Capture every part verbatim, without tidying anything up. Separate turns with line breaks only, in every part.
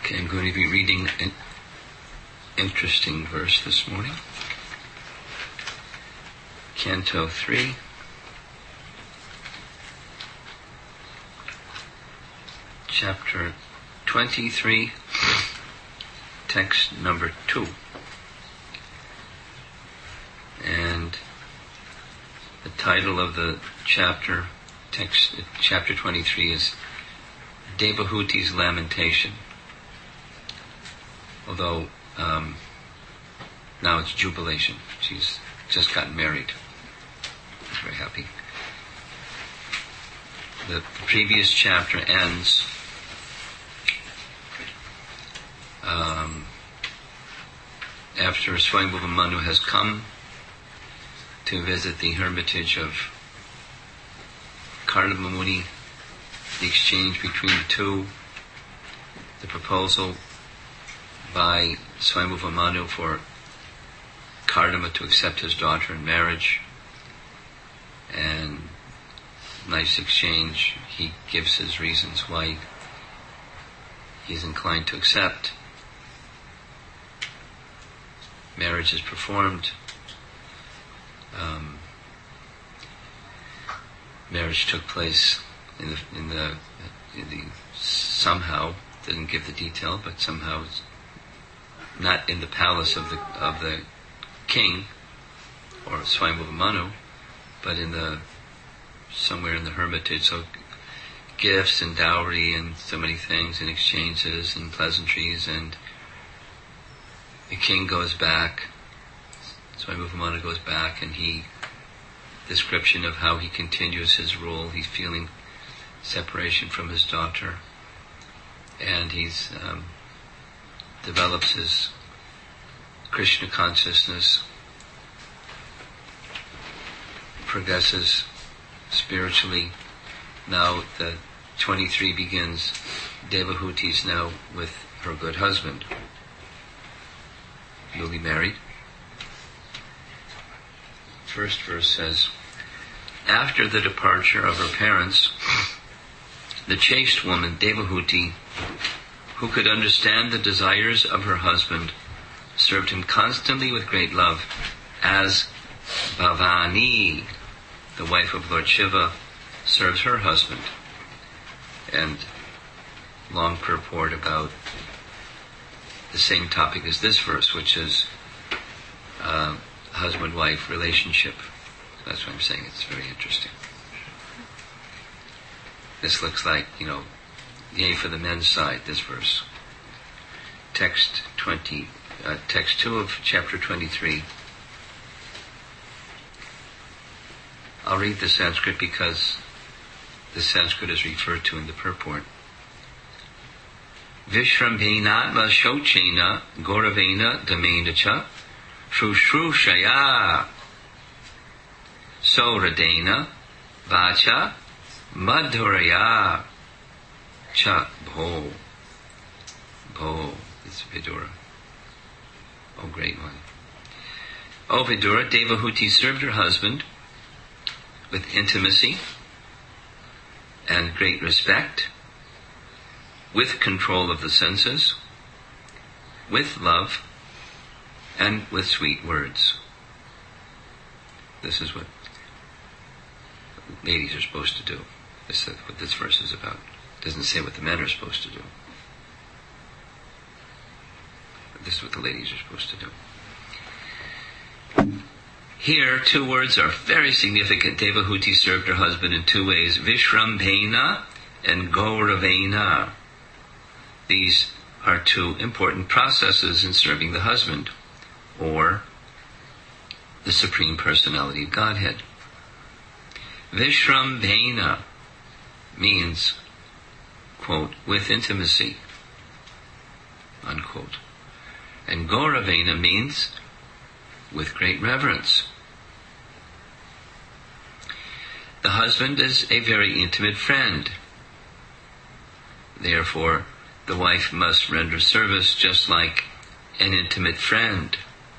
Okay, I'm going to be reading an interesting verse this morning. Canto three. Chapter twenty-three, text number two. And the title of the chapter, text, chapter twenty-three is Devahuti's Lamentation. Although um, now it's jubilation. She's just gotten married. She's very happy. The, the previous chapter ends um, after Swayambhuva Manu has come to visit the hermitage of Kardama Muni, the exchange between the two, the proposal by Swayambhuva Manu for Kardama to accept his daughter in marriage, and nice exchange. He gives his reasons why he's inclined to accept. Marriage is performed. Um, marriage took place in the in the in the somehow didn't give the detail, but somehow it's not in the palace of the of the king or Swayambhuva Manu, but in the somewhere in the hermitage. So gifts and dowry and so many things and exchanges and pleasantries, and the king goes back. Swayambhuva Manu goes back, and he description of how he continues his rule. He's feeling separation from his daughter, and he's um, develops his Krishna consciousness, progresses spiritually. Now the twenty-three begins. Devahuti's now with her good husband, newly married. First verse says, after the departure of her parents, the chaste woman Devahuti, who could understand the desires of her husband, served him constantly with great love, as Bhavani, the wife of Lord Shiva, serves her husband. And long purport about the same topic as this verse, which is uh, husband-wife relationship. That's what I'm saying. It's very interesting. This looks like, you know, yay for the men's side, this verse. Text twenty, uh, text two of chapter twenty-three. I'll read the Sanskrit because the Sanskrit is referred to in the purport. Vishrambhena shochena goravena damena cha shrushrushaya soradena vacha madhuraya cha bho. Bho is Vidura. Oh, great one. O Vidura, Devahuti served her husband with intimacy and great respect, with control of the senses, with love, and with sweet words. This is what ladies are supposed to do. This is what this verse is about. It doesn't say what the men are supposed to do. But this is what the ladies are supposed to do. Here, two words are very significant. Devahuti served her husband in two ways, Vishrambhena and Gauravena. These are two important processes in serving the husband, or the Supreme Personality of Godhead. Vishrambhena means, quote, with intimacy, unquote. And Gauravena means with great reverence. The husband is a very intimate friend. Therefore, the wife must render service just like an intimate friend.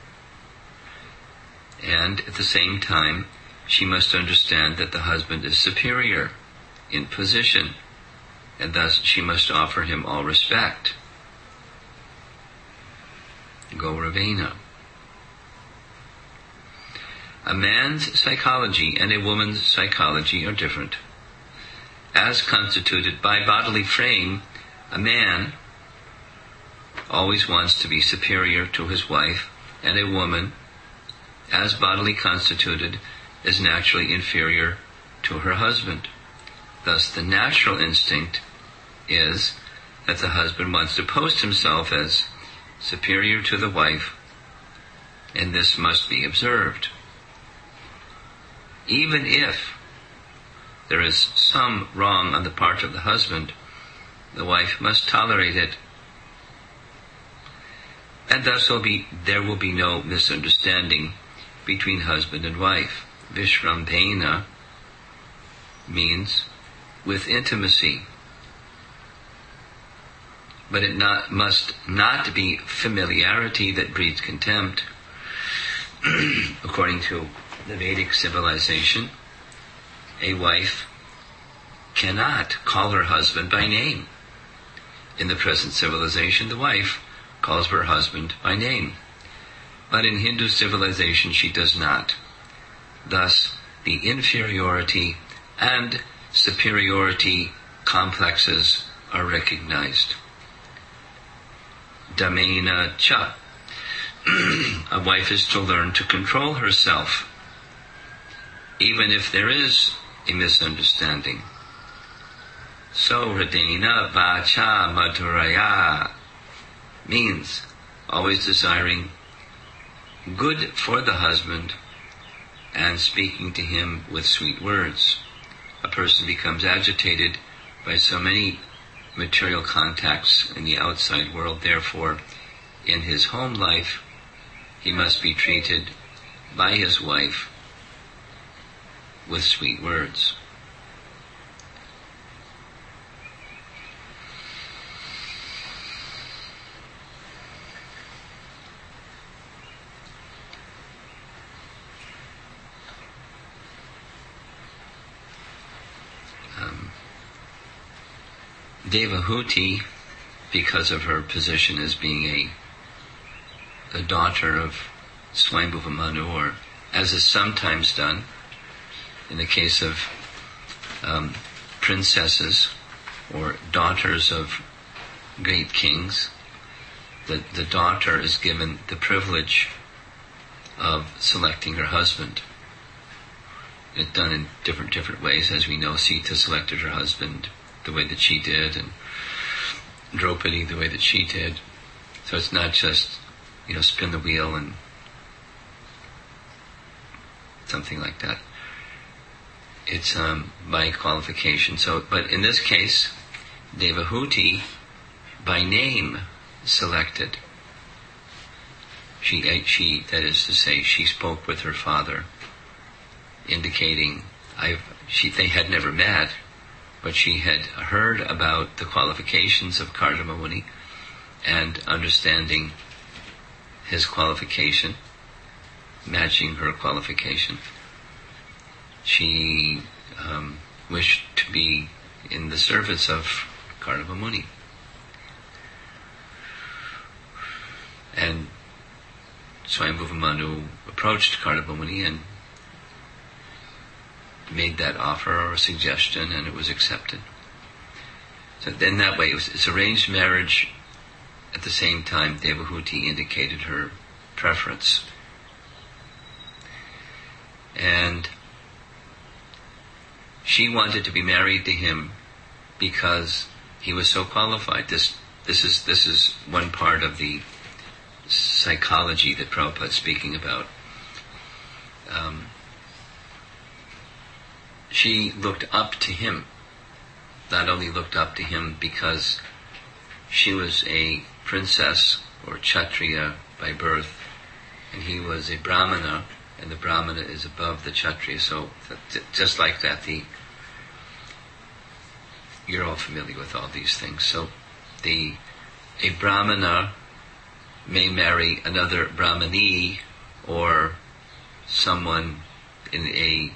And at the same time, she must understand that the husband is superior in position, and thus she must offer him all respect. Gauravena. A man's psychology and a woman's psychology are different. As constituted by bodily frame, a man always wants to be superior to his wife, and a woman, as bodily constituted, is naturally inferior to her husband. Thus, the natural instinct is that the husband wants to post himself as superior to the wife, and this must be observed. Even if there is some wrong on the part of the husband, the wife must tolerate it, and thus will be, there will be no misunderstanding between husband and wife. Vishrambhena means with intimacy, but it not, must not be familiarity that breeds contempt. According to the Vedic civilization, a wife cannot call her husband by name. In the present civilization, the wife calls her husband by name, but in Hindu civilization she does not. Thus, the inferiority and superiority complexes are recognized. Damena cha. A wife is to learn to control herself, even if there is a misunderstanding. So, Hridena vacha madhuraya means always desiring good for the husband and speaking to him with sweet words. A person becomes agitated by so many material contacts in the outside world. Therefore, in his home life, he must be treated by his wife with sweet words. Um, Devahuti, because of her position as being a the daughter of Swayambhuva Manu, or as is sometimes done in the case of um, princesses or daughters of great kings, the, the daughter is given the privilege of selecting her husband. It's done in different different ways. As we know, Sita selected her husband the way that she did, and Draupadi the way that she did. So it's not just, you know, spin the wheel and something like that. It's um, by qualification. So, but in this case, Devahuti, by name, selected. She, she, that is to say, she spoke with her father, indicating I've, she, they had never met, but she had heard about the qualifications of Kardama Muni, and understanding his qualification, matching her qualification, she um, wished to be in the service of Kardama Muni. And Swayambhuva Manu approached Kardama Muni and made that offer or suggestion, and it was accepted. So in that way, it was, it's arranged marriage. At the same time, Devahuti indicated her preference. And she wanted to be married to him because he was so qualified. This this is this is one part of the psychology that Prabhupada is speaking about. Um, she looked up to him. Not only looked up to him because she was a princess or Kshatriya by birth, and he was a Brahmana, and the Brahmana is above the Kshatriya. So just like that, the you're all familiar with all these things. So the a Brahmana may marry another Brahmani, or someone in a,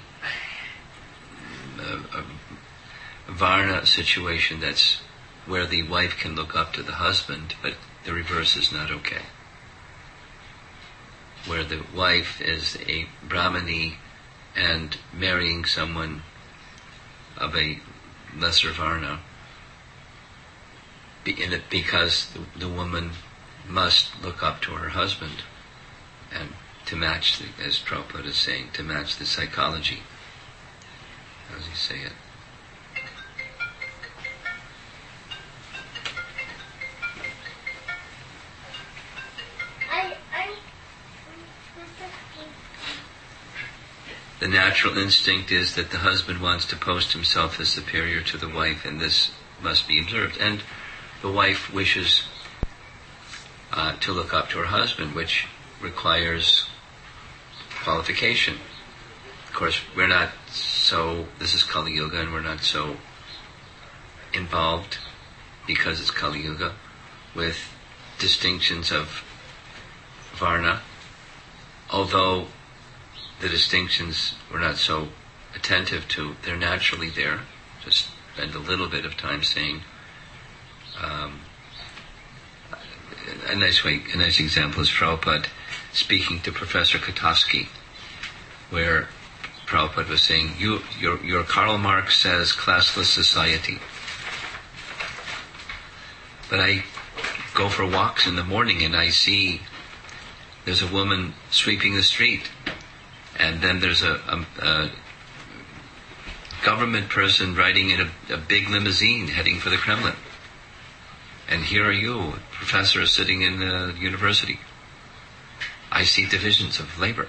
a, a Varna situation that's where the wife can look up to the husband, but the reverse is not okay. where the wife is a Brahmani and marrying someone of a lesser Varna, because the, the woman must look up to her husband, and to match, the, as Prabhupada is saying, to match the psychology. How does he say it? The natural instinct is that the husband wants to post himself as superior to the wife, and this must be observed. And the wife wishes uh, to look up to her husband, which requires qualification. Of course, we're not so, this is Kali Yuga, and we're not so involved, because it's Kali Yuga, with distinctions of Varna, although the distinctions we're not so attentive to, they're naturally there. Just spend a little bit of time saying, um, a nice way, a nice example is Prabhupada speaking to Professor Katowski, where Prabhupada was saying, you, your, your Karl Marx says classless society. But I go for walks in the morning and I see there's a woman sweeping the street, and then there's a, a, a government person riding in a, a big limousine heading for the Kremlin. And here are you, professor sitting in the university. I see divisions of labor,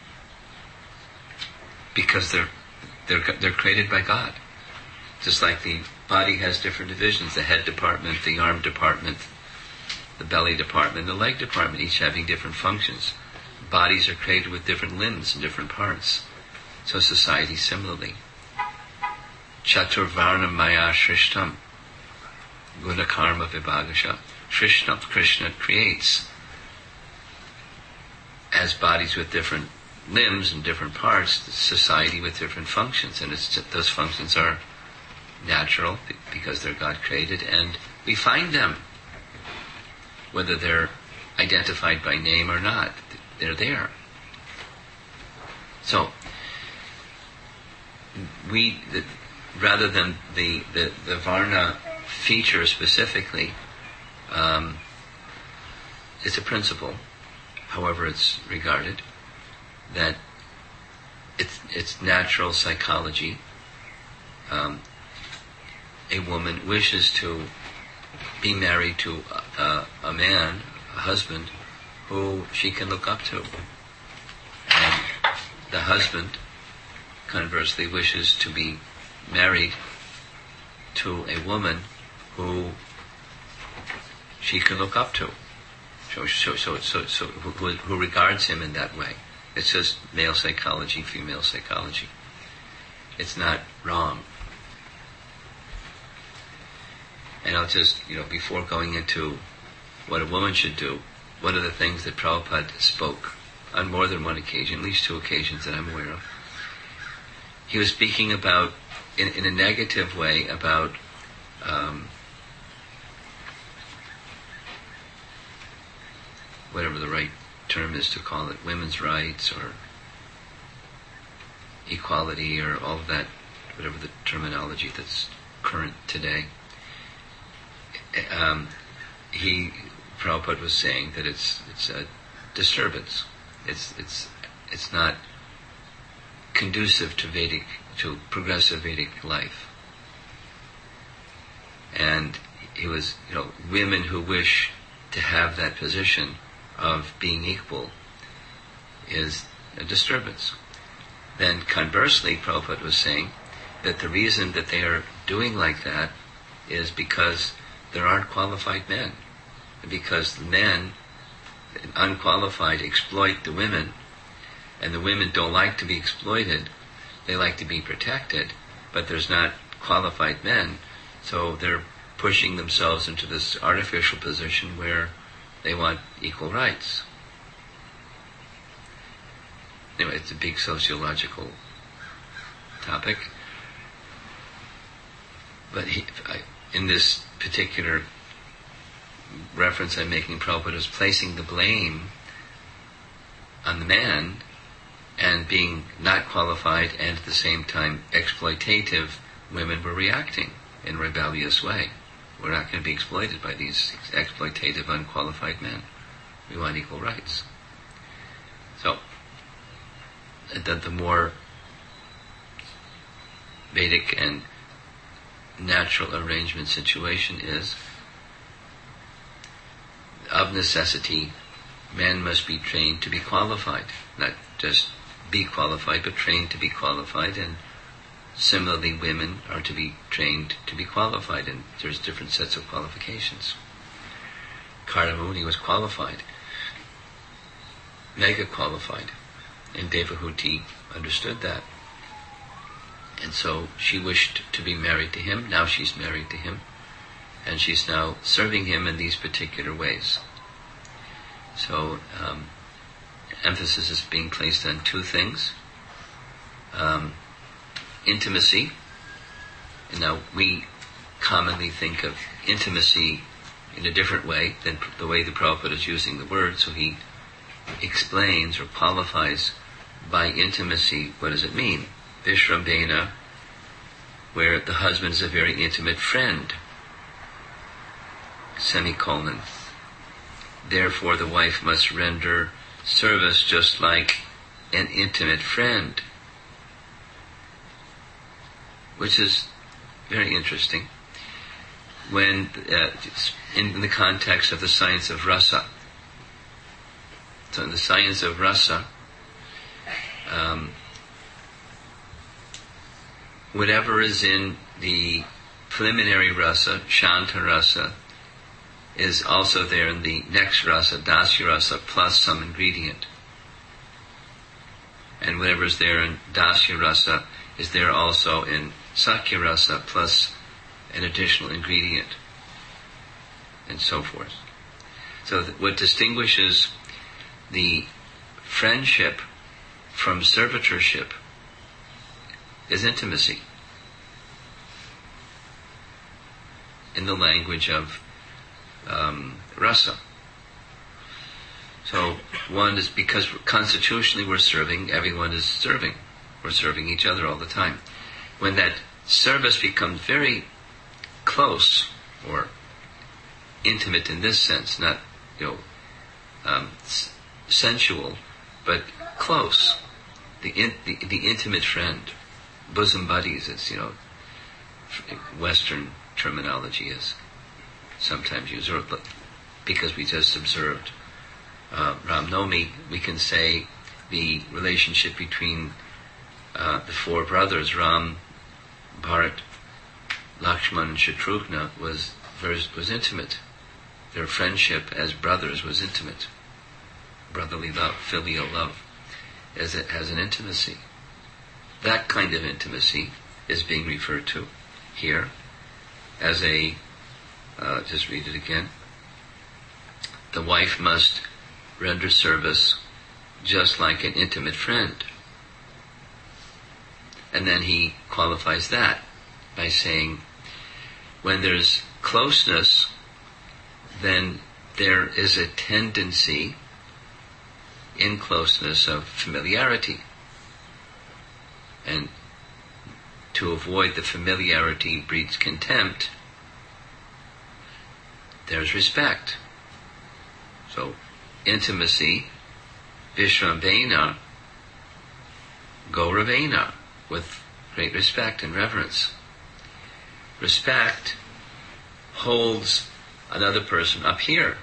because they're they're they're created by God. Just like the body has different divisions: the head department, the arm department, the belly department, the leg department, each having different functions. Bodies are created with different limbs and different parts. So society similarly. Chaturvarna maya shrishtam guna karma vibhagasha. Shrishtam, Krishna creates as bodies with different limbs and different parts, society with different functions, and it's, those functions are natural because they're God created, and we find them, whether they're identified by name or not. They're there. So, we, the, rather than the, the, the Varna feature specifically, um, it's a principle, however it's regarded, that it's, it's natural psychology. Um, a woman wishes to be married to a, a man, a husband, who she can look up to. And the husband, conversely, wishes to be married to a woman who she can look up to. So, so, so, so, so who, who regards him in that way. It's just male psychology, female psychology. It's not wrong. And I'll just, you know, before going into what a woman should do, one of the things that Prabhupada spoke on more than one occasion, at least two occasions that I'm aware of, he was speaking about, in, in a negative way, about um, whatever the right term is to call it, women's rights or equality or all of that, whatever the terminology that's current today. Um, he, Prabhupada was saying that it's it's a disturbance. It's it's it's not conducive to Vedic, to progressive Vedic life. And he was, you know, women who wish to have that position of being equal is a disturbance. Then conversely, Prabhupada was saying that the reason that they are doing like that is because there aren't qualified men. Because the men, unqualified, exploit the women, and the women don't like to be exploited, they like to be protected, but there's not qualified men, so they're pushing themselves into this artificial position where they want equal rights. Anyway, it's a big sociological topic. But he, I, in this particular reference I'm making, Prabhupada is placing the blame on the man, and being not qualified and at the same time exploitative, women were reacting in a rebellious way. We're not going to be exploited by these exploitative, unqualified men. We want equal rights. So, the, the more Vedic and natural arrangement situation is, of necessity, men must be trained to be qualified. Not just be qualified, but trained to be qualified, and similarly women are to be trained to be qualified, and there's different sets of qualifications. Karamuni was qualified, mega qualified, and Devahuti understood that. And so she wished to be married to him. Now she's married to him, and she's now serving him in these particular ways. So um, emphasis is being placed on two things. Um, intimacy. And now we commonly think of intimacy in a different way than the way the Prabhupada is using the word. So he explains or qualifies by intimacy, what does it mean? Vishrambena, where the husband is a very intimate friend. Semicolon. Therefore the wife must render service just like an intimate friend. Which is very interesting when uh, in the context of the science of rasa. So in the science of rasa, um, whatever is in the preliminary rasa, shanta rasa, is also there in the next rasa, dasya rasa, plus some ingredient. And whatever is there in dasya rasa is there also in sakya rasa, plus an additional ingredient, and so forth. So th- what distinguishes the friendship from servitorship is intimacy. In the language of um, rasa. So one is, because constitutionally we're serving, everyone is serving. We're serving each other all the time. When that service becomes very close or intimate in this sense, not, you know, um, s- sensual, but close, the, in, the the intimate friend, bosom buddies, as you know, Western terminology is sometimes used, or because we just observed uh, Ram Navami, we can say the relationship between uh, the four brothers, Ram, Bharat, Lakshman, and Shatrughna, was very, was intimate. Their friendship as brothers was intimate. Brotherly love, filial love, as it has an intimacy. That kind of intimacy is being referred to here as a, uh, just read it again. The wife must render service just like an intimate friend. And then he qualifies that by saying, when there's closeness, then there is a tendency in closeness of familiarity. And to avoid the familiarity breeds contempt, there's respect. So, intimacy, Vishrambena, Gauravena, with great respect and reverence. Respect holds another person up here.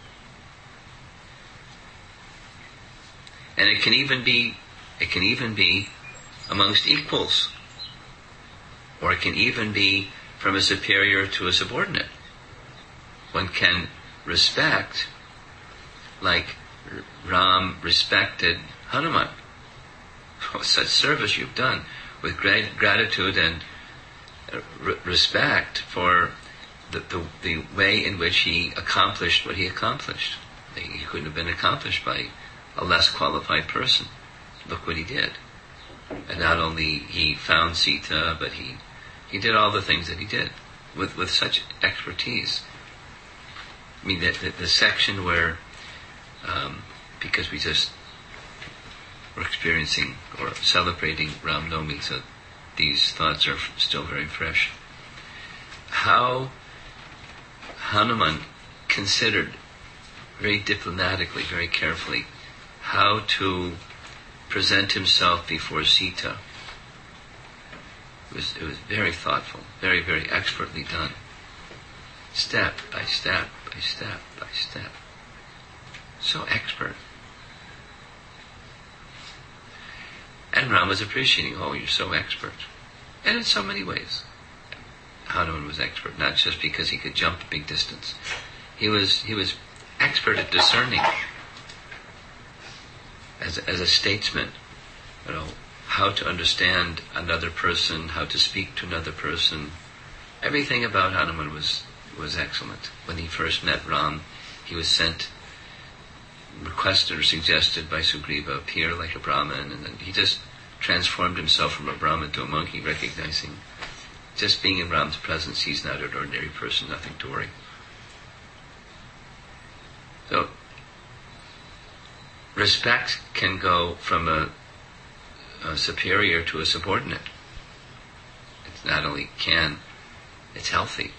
And it can even be, it can even be amongst equals. Or it can even be from a superior to a subordinate. One can respect, like Ram respected Hanuman. Oh, such service you've done, with great gratitude and r- respect for the, the the way in which he accomplished what he accomplished. He couldn't have been accomplished by a less qualified person. Look what he did. And not only he found Sita, but he he did all the things that he did with, with such expertise. I mean, the, the, the section where, um, because we just we're experiencing or celebrating Ram Navami, so these thoughts are f- still very fresh. How Hanuman considered very diplomatically, very carefully, how to present himself before Sita. It was, it was very thoughtful, very, very expertly done. Step by step, by step, by step. So expert. And Ram was appreciating, oh, you're so expert. And in so many ways, Hanuman was expert, not just because he could jump a big distance. He was he was expert at discerning. As as a statesman, you know, how to understand another person, how to speak to another person. Everything about Hanuman was was excellent. When he first met Ram, he was sent, requested or suggested by Sugriva, appear like a Brahmin, and then he just transformed himself from a Brahmin to a monkey, recognizing just being in Ram's presence, he's not an ordinary person, nothing to worry. So, respect can go from a, a superior to a subordinate. It's not only can, it's healthy.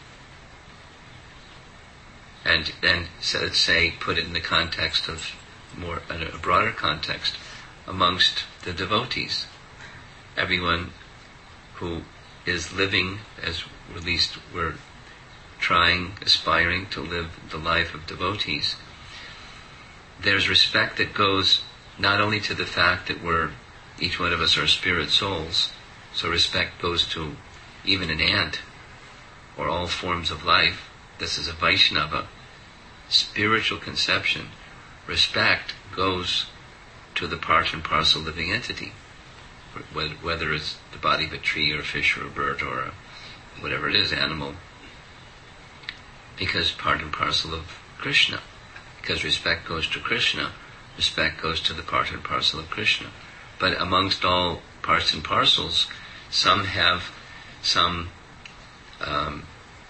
And then, so let's say, put it in the context of more, a broader context, amongst the devotees. Everyone who is living, as at least we're trying, aspiring to live the life of devotees, there's respect that goes not only to the fact that we're, each one of us are spirit souls, so respect goes to even an ant, or all forms of life. This is a Vaishnava spiritual conception. Respect goes to the part and parcel living entity, whether it's the body of a tree or a fish or a bird or a, whatever it is, animal, because part and parcel of Krishna. Because respect goes to Krishna, respect goes to the part and parcel of Krishna. But amongst all parts and parcels, some have some um,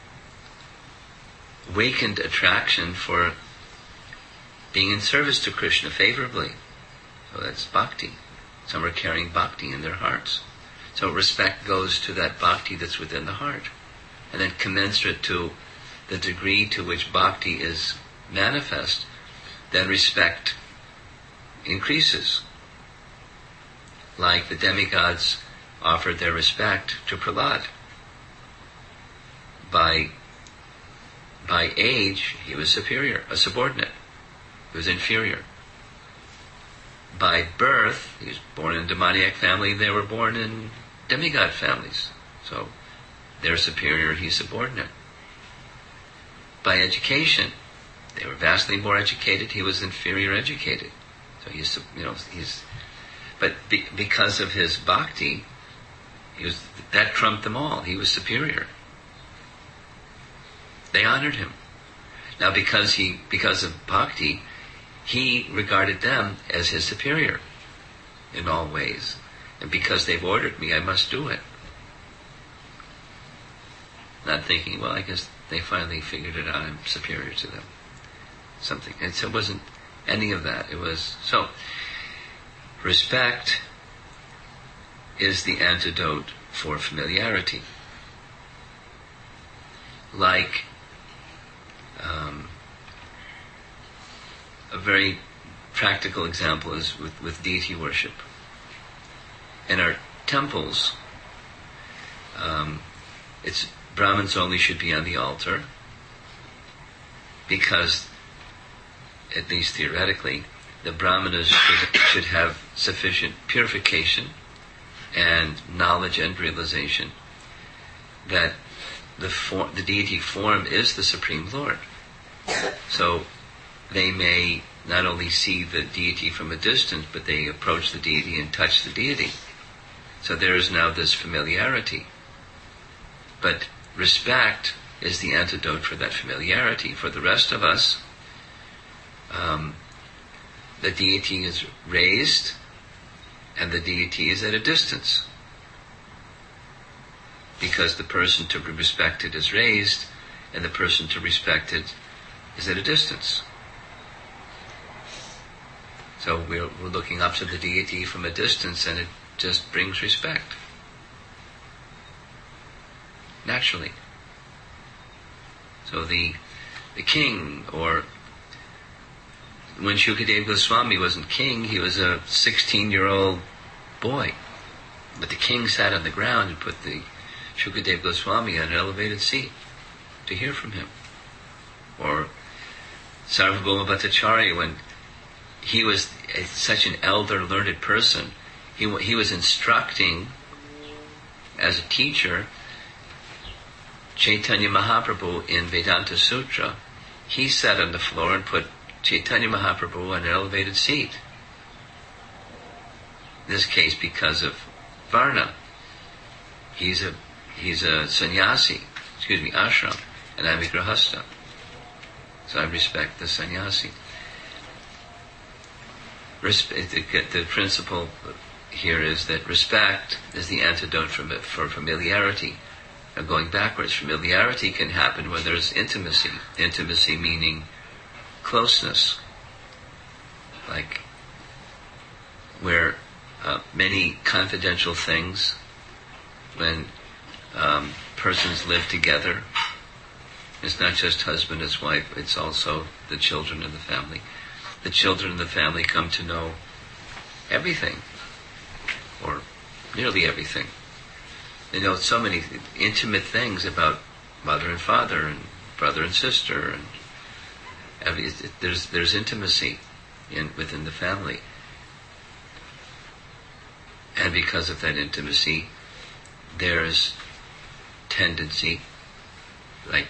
awakened attraction for being in service to Krishna favorably. So that's bhakti. Some are carrying bhakti in their hearts. So respect goes to that bhakti that's within the heart. And then commensurate to the degree to which bhakti is manifest, then respect increases. Like the demigods offered their respect to Prahlad. By, by age, he was superior, a subordinate. He was inferior. By birth, he was born in a demoniac family, they were born in demigod families. So they're superior, he's subordinate. By education, they were vastly more educated, he was inferior educated. So he's, you know, he's, but be, because of his bhakti, he was, that trumped them all. He was superior. They honored him. Now because he, because of bhakti, he regarded them as his superior in all ways. And because they've ordered me, I must do it. Not thinking, well, I guess they finally figured it out, I'm superior to them. Something. And so it wasn't any of that. It was, so, respect is the antidote for familiarity. Like, um, a very practical example is with, with deity worship. In our temples, um, it's Brahmins only should be on the altar, because, at least theoretically, the Brahmanas should, should have sufficient purification and knowledge and realization that the form, the deity form is the Supreme Lord. So they may not only see the deity from a distance, but they approach the deity and touch the deity. So there is now this familiarity. But respect is the antidote for that familiarity. For the rest of us, um, the deity is raised and the deity is at a distance. Because the person to be respected is raised and the person to respect it is at a distance. So we're, we're looking up to the deity from a distance, and it just brings respect. Naturally. So the the king, or when Shukadeva Goswami wasn't king, he was a sixteen-year-old boy. But the king sat on the ground and put the Shukadeva Goswami on an elevated seat to hear from him. Or Sarvabhauma Bhattacharya, when he was a, such an elder, learned person, he, he was instructing, as a teacher, Chaitanya Mahaprabhu in Vedanta Sutra. He sat on the floor and put Chaitanya Mahaprabhu on an elevated seat. In this case, because of Varna. He's a he's a sannyasi, excuse me, ashram, and I'm a grahastha. So I respect the sannyasi. Respe- the, the principle here is that respect is the antidote for, for familiarity. Now, going backwards, familiarity can happen when there's intimacy. Intimacy meaning closeness. Like where uh, many confidential things, when um, persons live together, it's not just husband and wife, it's also the children in the family. The children in the family come to know everything, or nearly everything. They know so many intimate things about mother and father and brother and sister, and every, it, there's there's intimacy in within the family, and because of that intimacy, there's tendency, like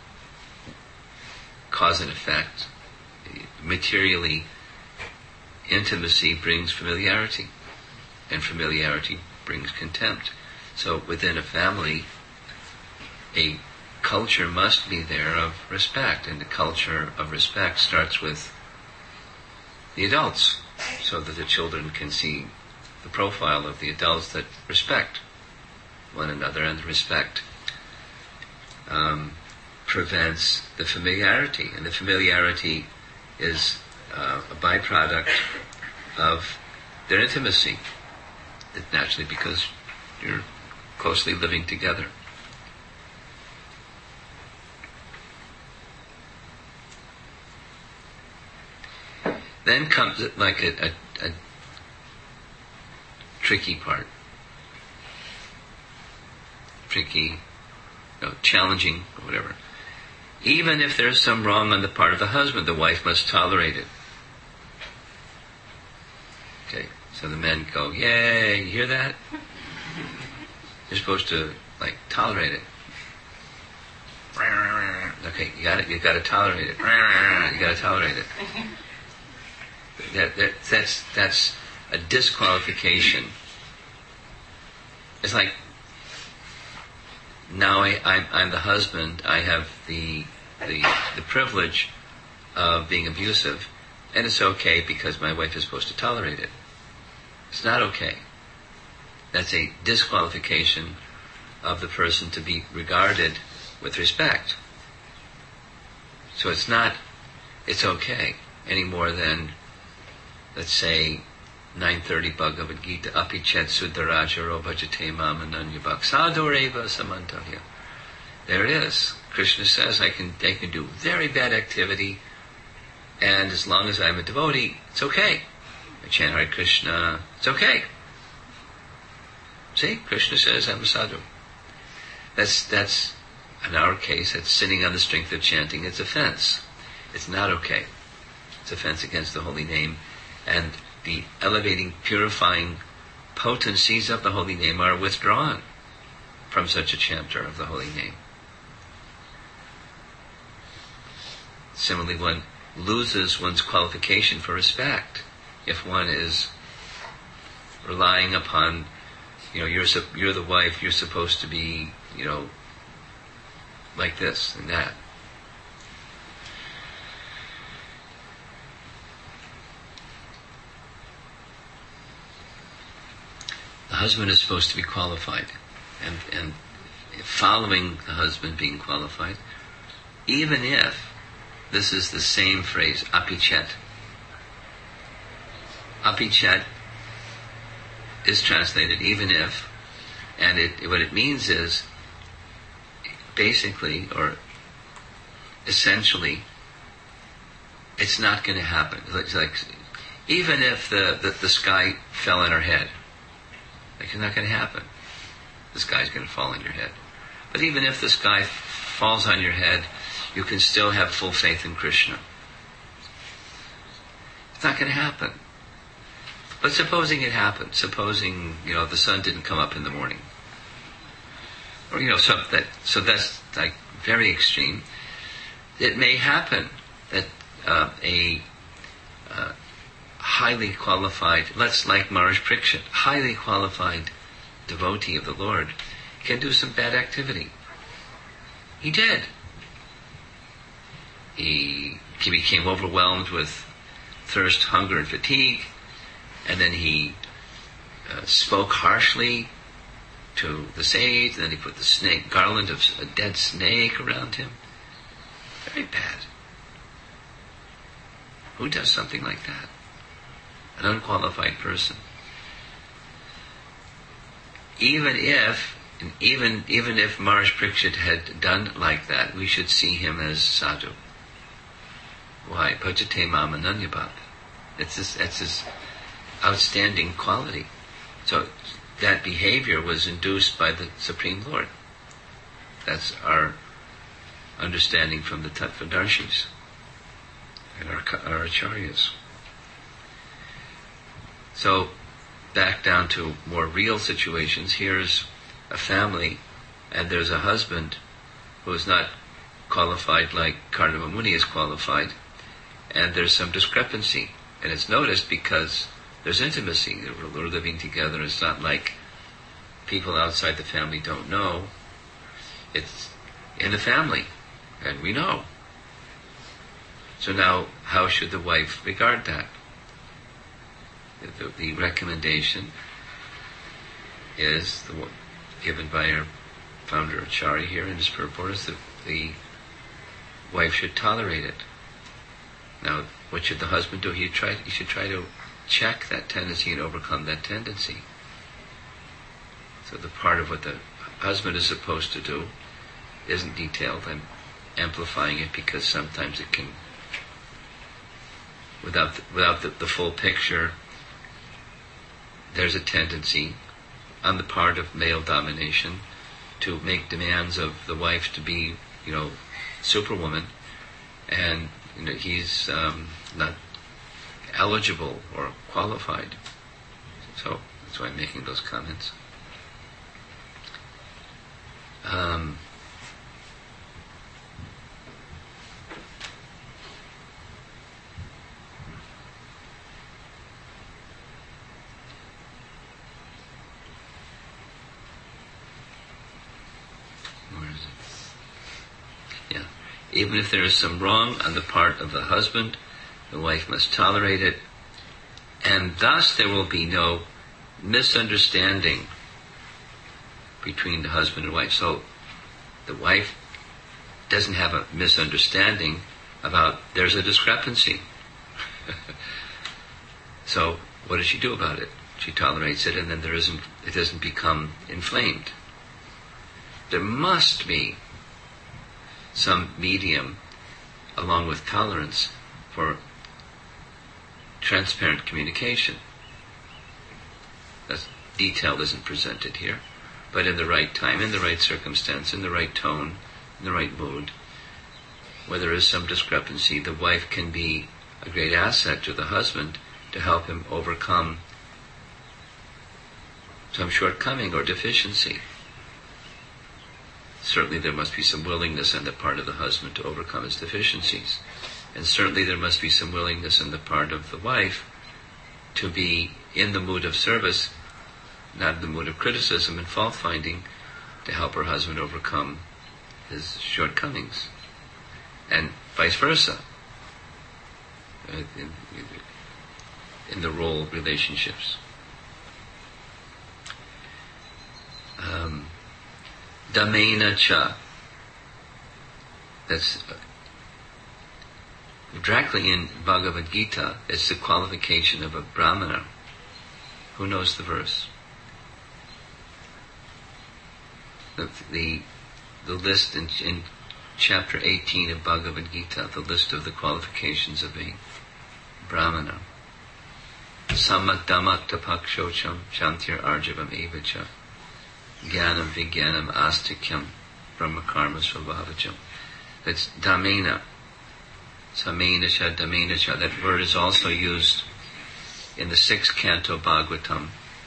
cause and effect. Materially, intimacy brings familiarity, and familiarity brings contempt. So within a family, a culture must be there of respect, and the culture of respect starts with the adults, so that the children can see the profile of the adults that respect one another, and respect um, prevents the familiarity, and the familiarity is uh, a byproduct of their intimacy, that naturally, because you're closely living together. Then comes like a, a, a tricky part. Tricky, you know, challenging, or whatever. Even if there's some wrong on the part of the husband, the wife must tolerate it. Okay, so the men go, yay, you hear that? You're supposed to, like, tolerate it. Okay, you got it. You got to tolerate it. You got to tolerate it. That, that that's that's a disqualification. It's like, now I, I'm, I'm the husband. I have the the the privilege of being abusive, and it's okay because my wife is supposed to tolerate it. It's not okay. That's a disqualification of the person to be regarded with respect. So it's not, it's okay, any more than, let's say, nine thirty Bhagavad Gita, api chet suddharajaro bhajate mam ananya bhaksadoreva samantavya. There it is. Krishna says I can, I can do very bad activity, and as long as I'm a devotee, it's okay. I chant Hare Krishna, it's okay. See, Krishna says I'm a sadhu. That's, that's, in our case, that's sinning on the strength of chanting. It's offense. It's not okay. It's offense against the holy name, and the elevating, purifying potencies of the holy name are withdrawn from such a chanter of the holy name. Similarly, one loses one's qualification for respect if one is relying upon, you know, you're you're the wife, you're supposed to be, you know, like this and that. The husband is supposed to be qualified, and and following the husband being qualified, even if this is the same phrase, api chet. apichet is translated even if, and it, what it means is basically or essentially it's not going to happen. It's like even if the, the, the sky fell on her head, like it's not going to happen. The sky's going to fall on your head. But even if the sky falls on your head, you can still have full faith in Krishna. It's not going to happen. But supposing it happened, supposing, you know, the sun didn't come up in the morning. Or, you know, so that so that's like very extreme. It may happen that uh, a uh, highly qualified, let's like Maharaj Parikshit, highly qualified devotee of the Lord, can do some bad activity. He did. He, he became overwhelmed with thirst, hunger, and fatigue, and then he uh, spoke harshly to the sage, and then he put the snake garland of a dead snake around him. Very bad. Who does something like that? An unqualified person. Even if, even even if Maharaj Parikshit had done like that, we should see him as sadhu. Why? Bhajate mam ananyabhav. It's his, that's his outstanding quality. So that behavior was induced by the Supreme Lord. That's our understanding from the Tattvadarshis and our, our acharyas. So, back down to more real situations. Here's a family, and there's a husband who is not qualified like Karnava Muni is qualified, and there's some discrepancy. And it's noticed because there's intimacy. We're living together. It's not like people outside the family don't know. It's in the family, and we know. So now, how should the wife regard that? The, the recommendation is the one given by our founder Acharya here in his purport is that the wife should tolerate it. Now, what should the husband do? He try. He should try to check that tendency and overcome that tendency. So the part of what the husband is supposed to do isn't detailed. I'm amplifying it because sometimes it can, without the, without the, the full picture, there's a tendency on the part of male domination to make demands of the wife to be, you know, superwoman, and you know, he's um, not eligible or qualified. So that's why I'm making those comments. Um, Even if there is some wrong on the part of the husband, the wife must tolerate it, and thus there will be no misunderstanding between the husband and wife. So the wife doesn't have a misunderstanding about there's a discrepancy. So what does she do about it? She tolerates it, and then there isn't, it doesn't become inflamed. There must be some medium, along with tolerance, for transparent communication. That detail isn't presented here, but in the right time, in the right circumstance, in the right tone, in the right mood, where there is some discrepancy, the wife can be a great asset to the husband to help him overcome some shortcoming or deficiency. Certainly there must be some willingness on the part of the husband to overcome his deficiencies. And certainly there must be some willingness on the part of the wife to be in the mood of service, not in the mood of criticism and fault-finding, to help her husband overcome his shortcomings. And vice versa, in, in the role relationships. Um, Damena cha. That's directly in Bhagavad Gita, it's the qualification of a Brahmana. Who knows the verse? The, the, the list in, in chapter eighteen of Bhagavad Gita, the list of the qualifications of a Brahmana. Samak damak tapakshocham shantir arjavam evacha jnanam vijnanam astikyam brahmakarma svabhavacham. That's damena. Samena cha damena cha. That word is also used in the sixth canto Bhagavatam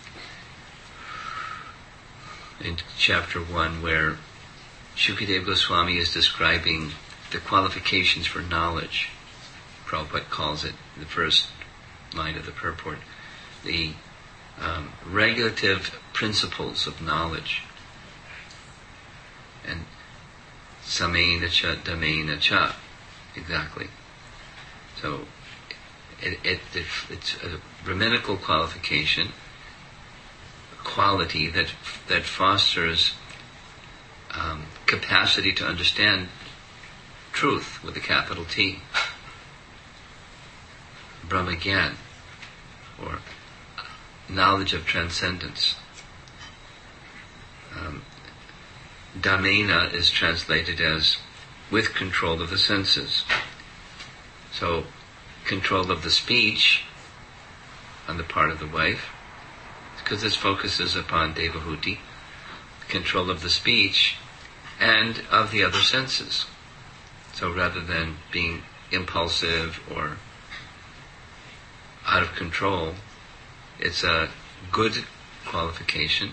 in chapter one, where Shukadeva Goswami is describing the qualifications for knowledge. Prabhupada calls it, the first line of the purport, the um, regulative principles of knowledge. And samena cha damena cha, exactly. So it, it, it, it's a Brahminical qualification, a quality that that fosters um, capacity to understand truth with a capital T. Brahmagyan, or knowledge of transcendence. Um, Damena is translated as with control of the senses. So, control of the speech on the part of the wife, because this focuses upon Devahuti, control of the speech and of the other senses. So rather than being impulsive or out of control, it's a good qualification,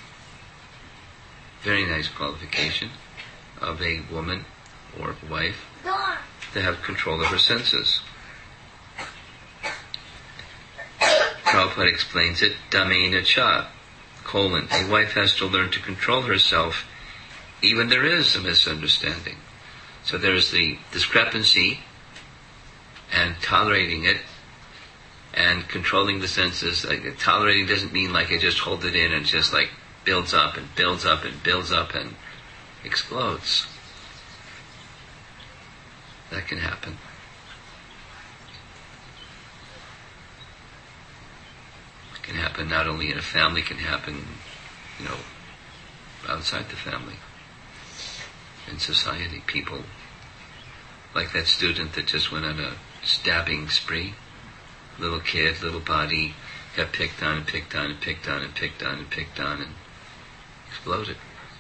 very nice qualification of a woman or wife to have control of her senses. Prabhupada explains it, damena cha, colon, a wife has to learn to control herself even there is a misunderstanding. So there's the discrepancy and tolerating it and controlling the senses. Like, tolerating doesn't mean like I just hold it in and just like builds up and builds up and builds up and explodes. That can happen. It can happen not only in a family, it can happen, you know, outside the family. In society, people, like that student that just went on a stabbing spree, little kid, little body, got picked on and picked on and picked on and picked on and picked on and exploded.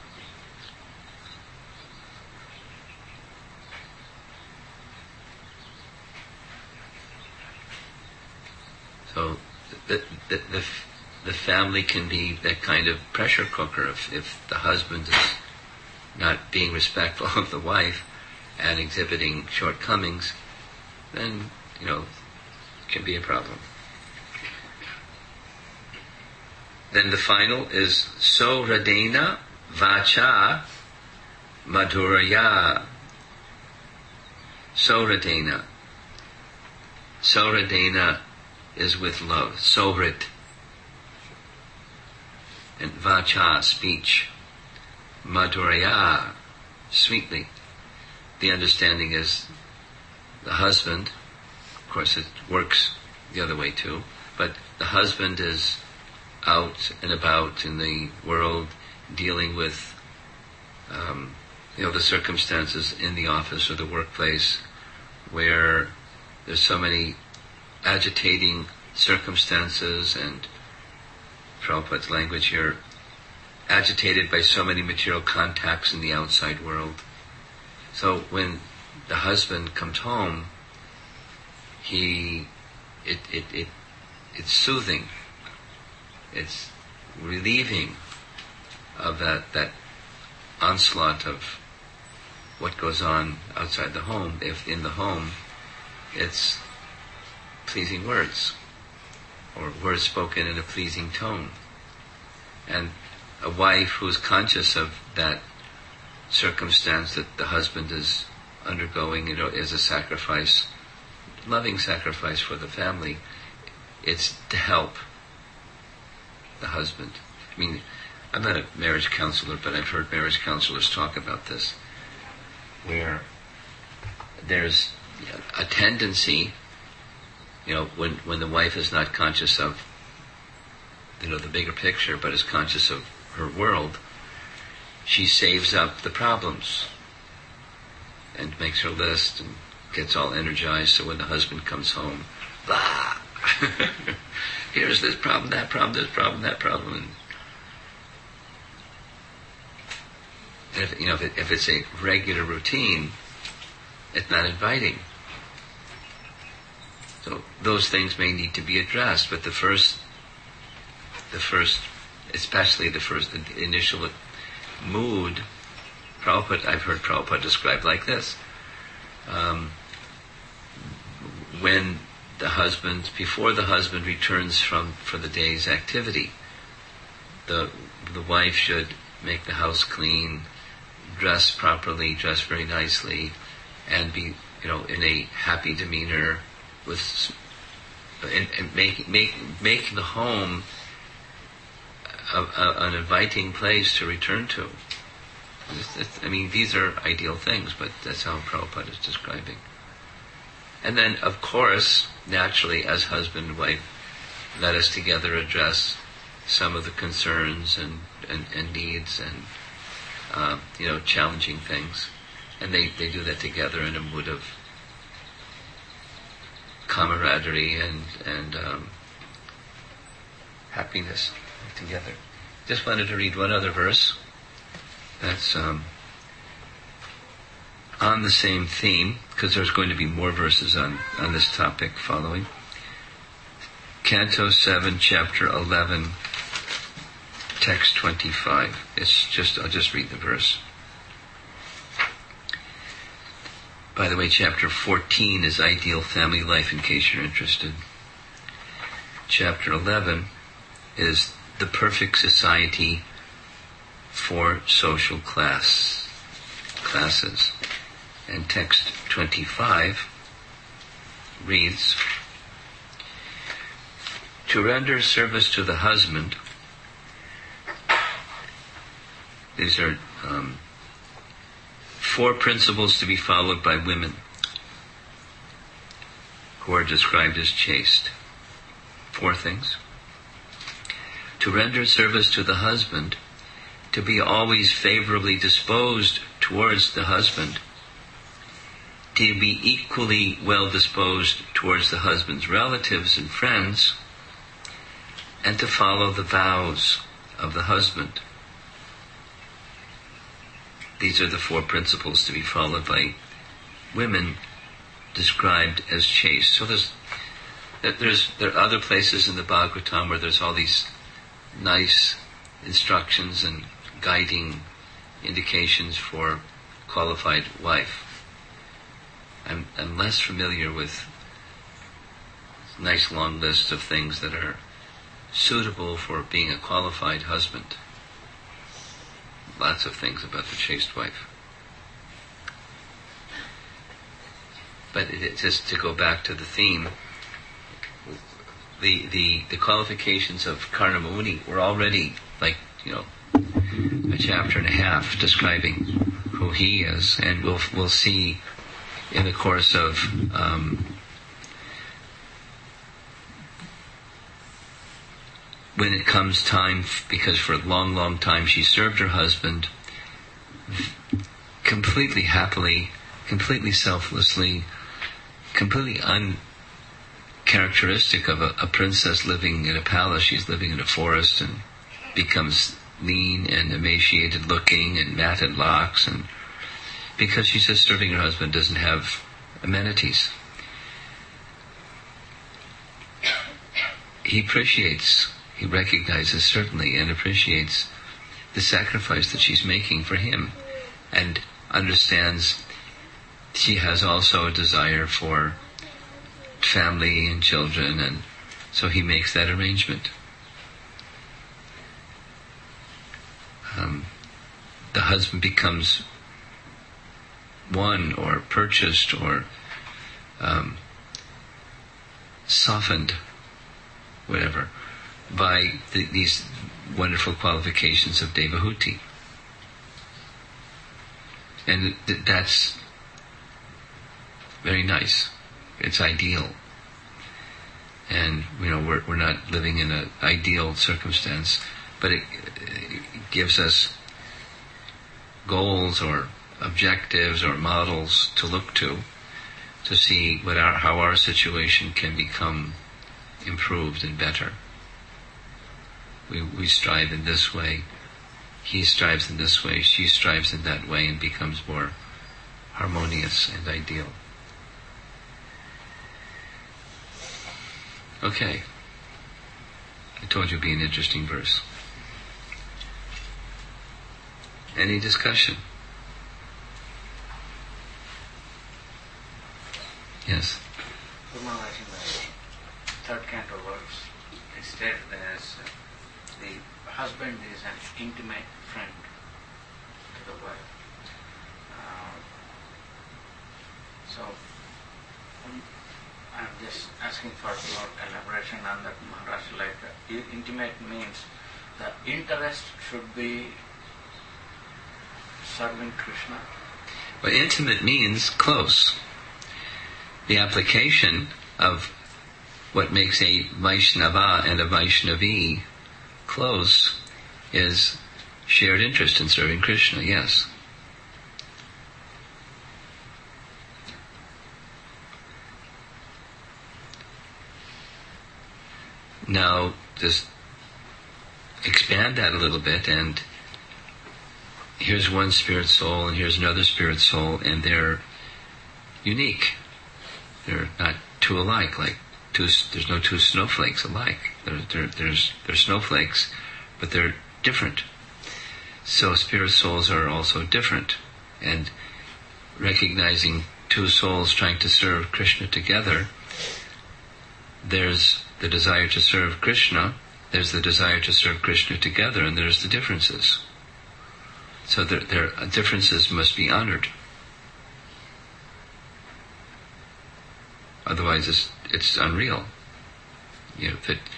So the, the, the, the family can be that kind of pressure cooker if, if the husband is not being respectful of the wife and exhibiting shortcomings, then, you know, it can be a problem. Then the final is so radena vacha madhuraya. So radena. So radena is with love. Sovrit. And vacha, speech. Madhuraya, sweetly. The understanding is the husband, of course it works the other way too, but the husband is out and about in the world dealing with um, you know, the circumstances in the office or the workplace where there's so many agitating circumstances, and Prabhupada's language here, agitated by so many material contacts in the outside world. So when the husband comes home, he, it, it, it, it's soothing, it's relieving of that, that onslaught of what goes on outside the home. If in the home, it's pleasing words, or words spoken in a pleasing tone. And a wife who's conscious of that circumstance that the husband is undergoing, you know, is a sacrifice, loving sacrifice for the family. It's to help the husband. I mean, I'm not a marriage counselor, but I've heard marriage counselors talk about this, where there's a tendency, you know, when, when the wife is not conscious of, you know, the bigger picture, but is conscious of her world, she saves up the problems and makes her list and gets all energized, so when the husband comes home, blah, here's this problem, that problem, this problem, that problem, and, and if, you know, if, it, if it's a regular routine, it's not inviting. So those things may need to be addressed, but the first, the first, especially the first the initial mood, Prabhupada, I've heard Prabhupada described like this. Um, when the husband, before the husband returns from for the day's activity, the the wife should make the house clean, dress properly, dress very nicely, and be, you know, in a happy demeanor, with and, and make make make the home a, a, an inviting place to return to. It's, it's, I mean, these are ideal things, but that's how Prabhupada is describing. And then, of course, naturally, as husband and wife, let us together address some of the concerns and, and, and needs and, uh, you know, challenging things. And they, they do that together in a mood of camaraderie and, and um, happiness together. Just wanted to read one other verse that's um, on the same theme, because there's going to be more verses on, on this topic following. Canto seven, chapter eleven, text twenty-five. It's just, I'll just read the verse. By the way, chapter fourteen is Ideal Family Life, in case you're interested. Chapter eleven is The Perfect Society for Social Class Classes. And text twenty-five reads, to render service to the husband, these are um, four principles to be followed by women who are described as chaste. Four things. To render service to the husband, to be always favorably disposed towards the husband, to be equally well disposed towards the husband's relatives and friends, and to follow the vows of the husband. These are the four principles to be followed by women described as chaste. So there's, there's there are other places in the Bhagavatam where there's all these nice instructions and guiding indications for qualified wife. I'm, I'm less familiar with nice long lists of things that are suitable for being a qualified husband. Lots of things about the chaste wife. But it, it, just to go back to the theme, the, the, the qualifications of Karna Muni were already, like, you know, a chapter and a half describing who he is, and we'll we'll see in the course of um, when it comes time, because for a long, long time she served her husband completely happily, completely selflessly, completely uncharacteristic of a, a princess living in a palace. She's living in a forest and becomes lean and emaciated looking and matted locks, and because she's just serving her husband, doesn't have amenities. He appreciates, he recognizes certainly and appreciates the sacrifice that she's making for him, and understands she has also a desire for family and children, and so he makes that arrangement. Um, the husband becomes won or purchased or um, softened, whatever, by the, these wonderful qualifications of Devahuti. And th- that's very nice. It's ideal. And, you know, we're, we're not living in an ideal circumstance, but it, it gives us goals or objectives or models to look to, to see what our, how our situation can become improved and better. We, we strive in this way, he strives in this way, she strives in that way, and becomes more harmonious and ideal. Okay. I told you it'd be an interesting verse. Any discussion? Yes.
In the third canto words, it stated as uh, the husband is an intimate friend to the wife. Uh, so, um, I'm just asking for more elaboration on that, Maharaj. Like, uh, intimate means the interest should be serving Krishna.
Well, intimate means close. The application of what makes a Vaishnava and a Vaishnavi close is shared interest in serving Krishna, yes. Now, just expand that a little bit, and here's one spirit soul and here's another spirit soul, and they're unique. They're not two alike, like two, there's no two snowflakes alike. There, there, there's, there's snowflakes, but they're different. So spirit souls are also different, and recognizing two souls trying to serve Krishna together, there's the desire to serve Krishna, there's the desire to serve Krishna together, and there's the differences. So their, their differences must be honored. Otherwise, it's, it's unreal. You know, that,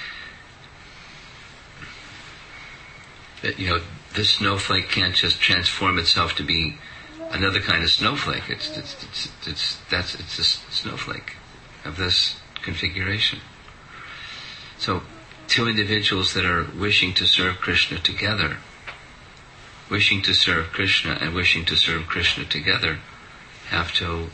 that, you know, this snowflake can't just transform itself to be another kind of snowflake. It's, it's, it's, it's, that's, it's a snowflake of this configuration. So, two individuals that are wishing to serve Krishna together, wishing to serve Krishna and wishing to serve Krishna together, have to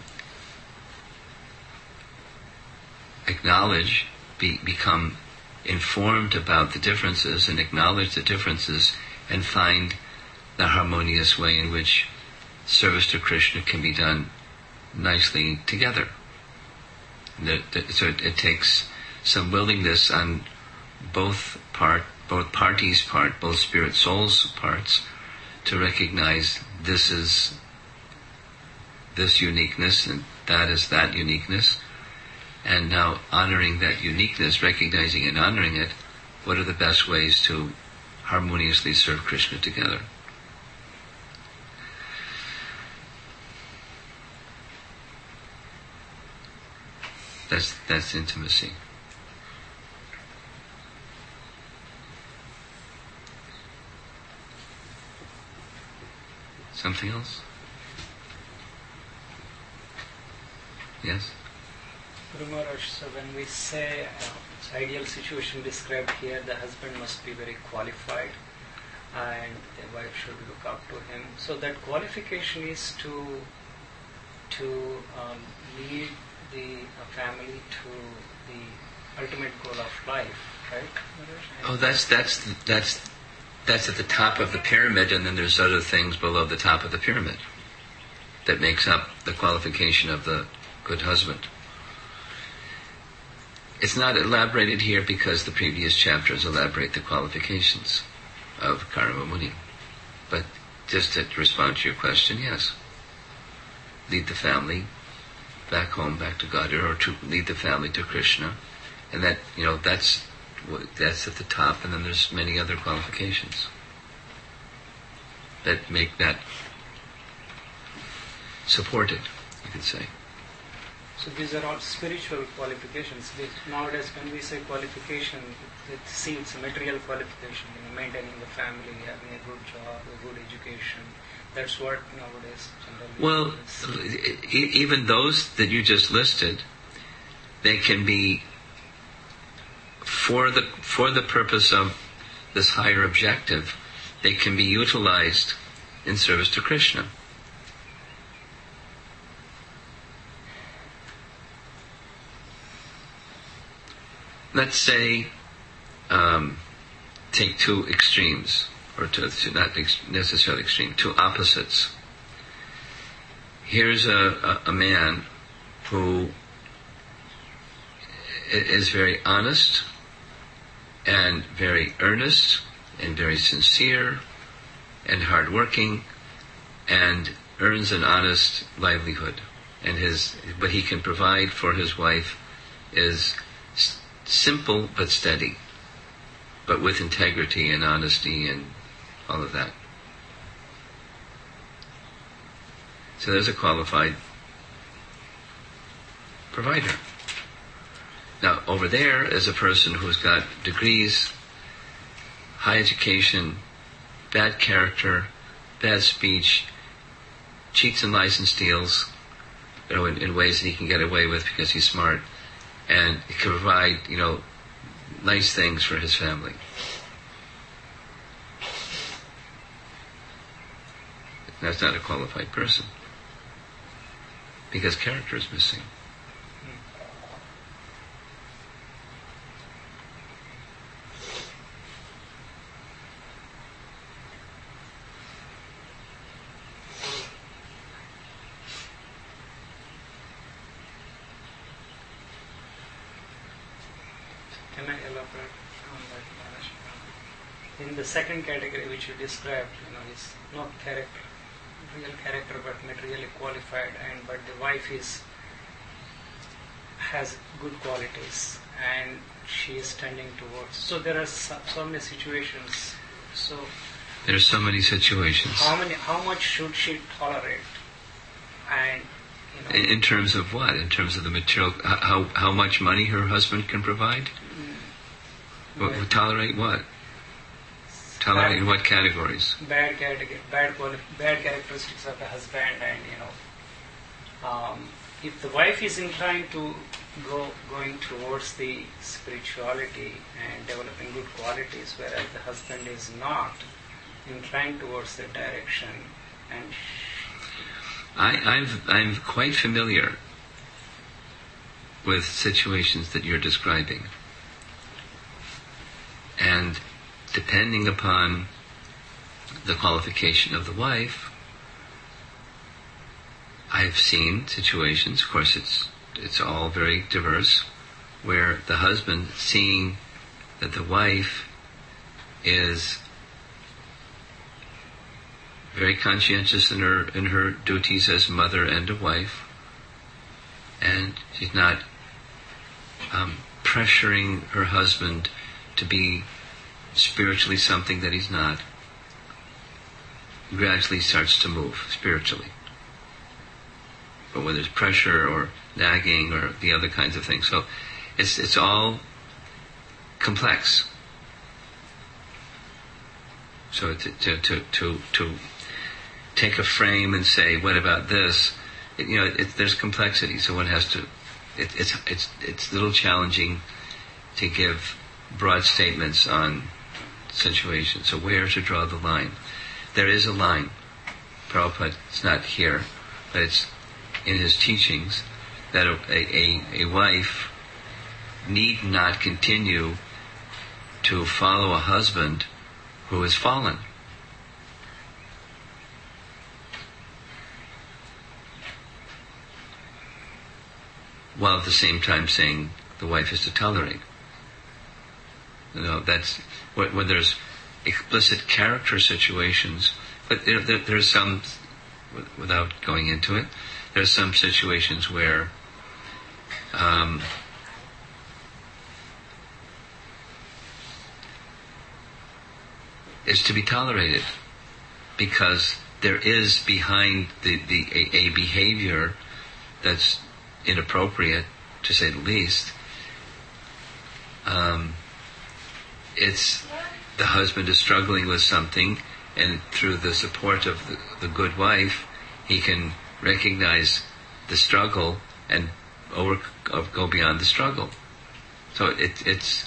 acknowledge, be, become informed about the differences and acknowledge the differences and find the harmonious way in which service to Krishna can be done nicely together. The, the, so it, it takes some willingness on both part, both parties' part, both spirit souls' parts, to recognize this is this uniqueness and that is that uniqueness, and now honoring that uniqueness, recognizing and honoring it, what are the best ways to harmoniously serve Krishna together? That's that's intimacy. Something else? Yes?
Guru Maharaj, so when we say uh, ideal situation described here, the husband must be very qualified and the wife should look up to him. So that qualification is to to um, lead the uh, family to the ultimate goal of life, right, Maharaj?
Oh, that's that's that's that's at the top of the pyramid, and then there's other things below the top of the pyramid that makes up the qualification of the good husband. It's not elaborated here because the previous chapters elaborate the qualifications of Karma Muni. But just to respond to your question, yes. Lead the family back home, back to God, or to lead the family to Krishna. And that, you know, that's that's at the top, and then there's many other qualifications that make that supported, you could say.
So these are all spiritual qualifications. Nowadays, when we say qualification, it seems material qualification, you know, maintaining the family, having a good job, a good education, That's what nowadays generally
Well,
is.
e- even those that you just listed, they can be for the for the purpose of this higher objective. They can be utilized in service to Krishna. Let's say, um, take two extremes, or to, to not ex- necessarily extreme, two opposites. Here's a, a, a man who is very honest and very earnest and very sincere and hardworking and earns an honest livelihood. And his what he can provide for his wife is s- simple but steady, but with integrity and honesty and all of that. So there's a qualified provider. Now, over there is a person who's got degrees, high education, bad character, bad speech, cheats and lies and steals, you know, in, in ways that he can get away with because he's smart, and he can provide, you know, nice things for his family. That's not a qualified person, because character is missing.
Can I elaborate on that, Maharaj? In the second category which you described, you know, is not character, real character, but materially qualified, and but the wife is has good qualities, and she is tending towards. So there are so, so many situations. So
There are so many situations.
how many? How much should she tolerate? And you know,
In, in terms of what? In terms of the material, h- how how much money her husband can provide? What,
Well,
tolerate what? Tolerate in what categories?
bad category, bad quali- bad characteristics of the husband, and you know, um, if the wife is inclined to go going towards the spirituality and developing good qualities, whereas the husband is not inclined towards that direction, and
I, I've, I'm quite familiar with situations that you're describing. And depending upon the qualification of the wife, I've seen situations, of course it's it's all very diverse, where the husband, seeing that the wife is very conscientious in her in her duties as mother and a wife, and she's not um, pressuring her husband to be spiritually something that he's not, gradually starts to move spiritually. But when there's pressure or nagging or the other kinds of things, so it's it's all complex. So to to to to, to take a frame and say, what about this? It, you know, it, there's complexity, so one has to. It, it's it's it's a little challenging to give broad statements on situations. So where to draw the line? There is a line. Prabhupada, it's not here, but it's in his teachings, that a, a, a wife need not continue to follow a husband who has fallen. While at the same time saying the wife is to tolerate. You know, that's when, when there's explicit character situations, but there, there, there's some, without going into it, there's some situations where um, it's to be tolerated, because there is behind the, the a, a behavior that's inappropriate, to say the least. Um, it's the husband is struggling with something, and through the support of the, the good wife, he can recognize the struggle and over, uh, go beyond the struggle. So it, it's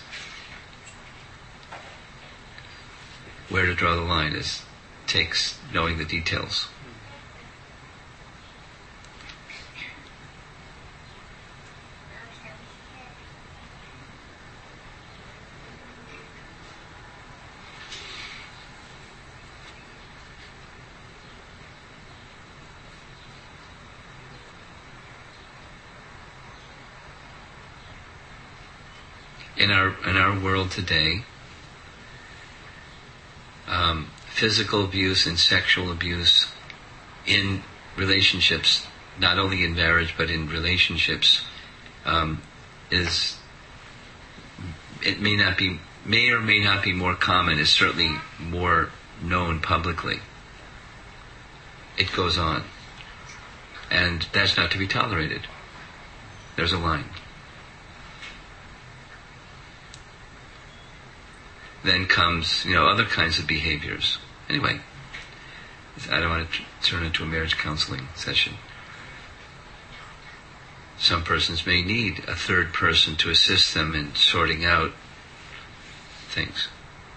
where to draw the line is takes knowing the details. In our in our world today, um, physical abuse and sexual abuse in relationships, not only in marriage but in relationships, um, is it may not be may or may not be more common. Is certainly more known publicly. It goes on, and that's not to be tolerated. There's a line. Then comes, you know, other kinds of behaviors. Anyway, I don't want to turn into a marriage counseling session. Some persons may need a third person to assist them in sorting out things.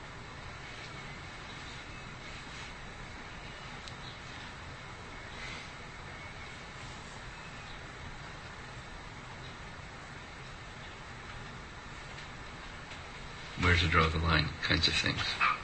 Where to draw the line, kinds of things.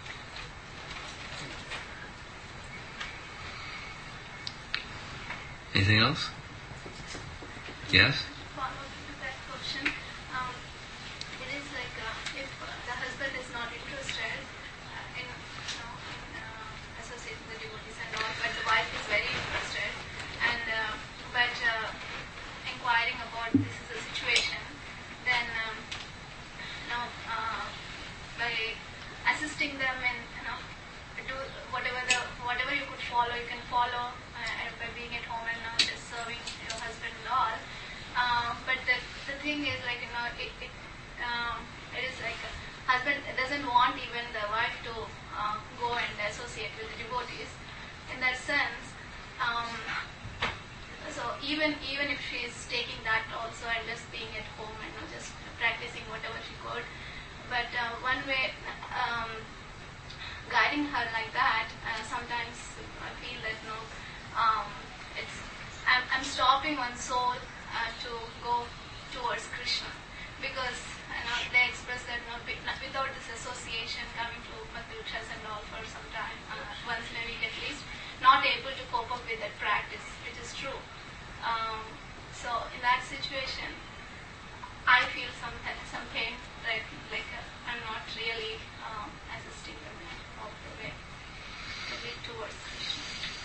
Anything else? Yes?
Follow up to that question. Um, it is like uh, if uh, the husband is not interested uh, in, you know, in uh, associating the devotees and all, but the wife is very interested, and uh, but uh, inquiring about this is a situation, then um, you know. Uh, by assisting them in, you know, do whatever the whatever you could follow, you can follow uh, by being at home and not just serving your husband and all. Uh, but the the thing is, like, you know, it it, um, it is like a husband doesn't want even the wife to uh, go and associate with the devotees. In that sense, um, so even even if she is taking that also and just being at home and, you know, just practicing whatever she could. But uh, one way, um, guiding her like that, uh, sometimes I feel that no, um, it's I'm, I'm stopping one soul uh, to go towards Krishna, because, you know, they express that, no, without this association, coming to Madhurchas and all for some time, uh, once in a week at least, not able to cope up with that practice, which is true. Um, so in that situation, I feel some some pain, like like uh, I'm not really um, assisting them in a proper way to lead towards Krishna.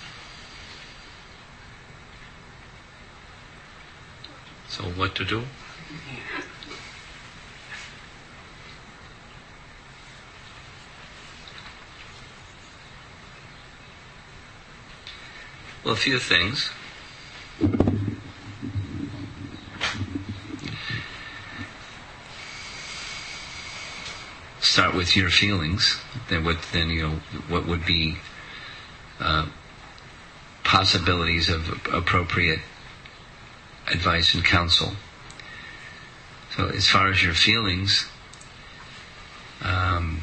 So what to do? Well, a few things. Start with your feelings. Then what? Then you know what would be uh, possibilities of appropriate advice and counsel. So, as far as your feelings, um,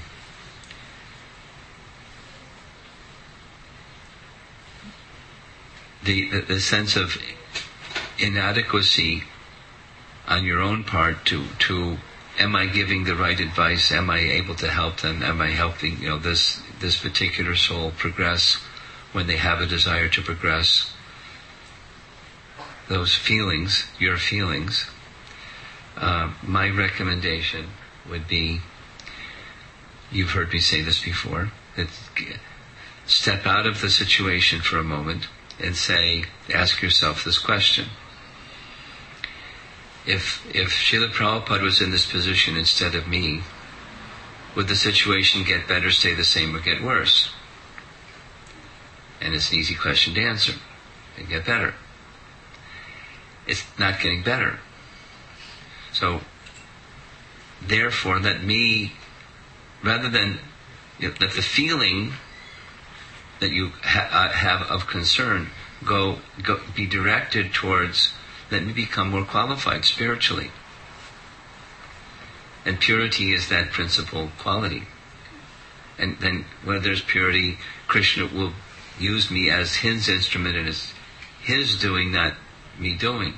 the, the the sense of inadequacy on your own part to to. Am I giving the right advice? Am I able to help them? Am I helping, you know, this this particular soul progress when they have a desire to progress? Those feelings, your feelings. Uh, my recommendation would be, you've heard me say this before, that step out of the situation for a moment and say, ask yourself this question. If if Srila Prabhupada was in this position instead of me, would the situation get better, stay the same, or get worse? And it's an easy question to answer. It'd get better. It's not getting better. So, therefore, let me, rather than, you know, let the feeling that you ha- uh, have of concern go, go be directed towards, let me become more qualified spiritually. And purity is that principal quality. And then where there's purity, Krishna will use me as his instrument, and it's his doing, not me doing.